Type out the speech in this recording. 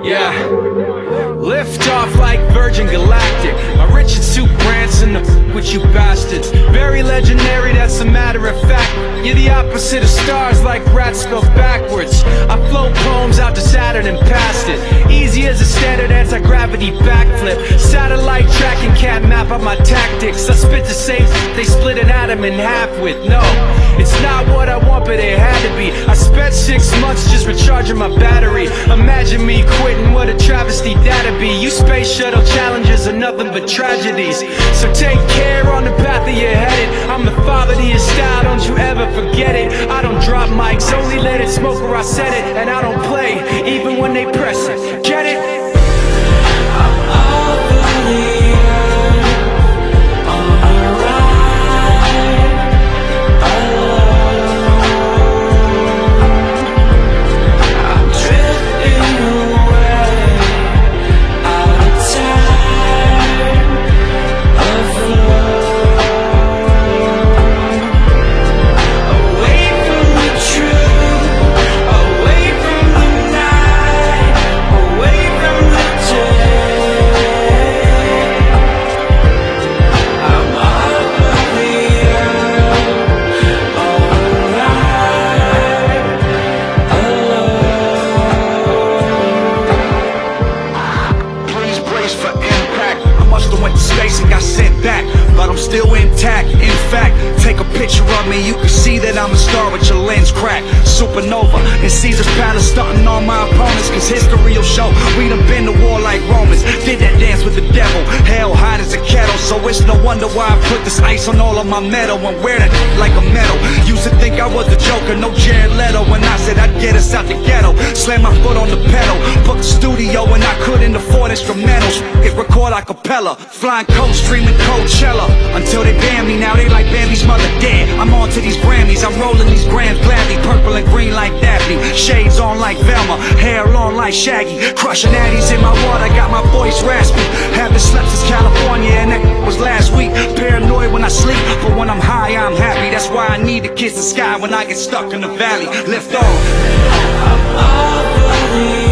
Yeah, lift off like Virgin Galactic. My Richard Soup Branson, the with you bastards. Very legendary, that's a matter of fact. You're the opposite of stars, like rats go backwards. I float poems out to Saturn and past it. Easy as a standard anti-gravity backflip. Satellite tracking can't map out my tactics. I spit the same they split an atom in half with. No, it's not what I want, but it had to be. I spent 6 months just recharging my battery. Imagine me quitting, what a travesty that'd be. You space shuttle challenges are nothing but tragedies. So take care on the path that you're headed. I'm the father to your style, don't you ever forget it. I don't drop mics, only let it smoke where I said it. And I don't play, even when they press it. Get it? I'm over the still intact. In fact, take a picture of me, you can see that I'm a star with your lens cracked. Supernova in Caesar's palace, stunting on my opponents, cause history will show we done been to war like Romans. Did that dance with the devil, hell hot as a kettle. So it's no wonder why I put this ice on all of my metal and wear that like a medal. Used to think I was the Joker, no Jared Leto, when I said I'd get us out the ghetto. Slam my foot on the pedal, booked the studio when I couldn't afford instrumentals. It record a cappella, flying coach, streaming Coachella. Until they ban me, now they like Bambi's mother dead. I'm on to these Grammys, I'm rolling these grams gladly. Purple and green like Daphne, shades on like Velma, hair long like Shaggy. Crushing addies in my water, got my voice raspy. Haven't slept since California and that was last week. Paranoid when I sleep, but when I'm high I'm happy. That's why I need to kiss the sky when I get stuck in the valley. Lift on. I'm over the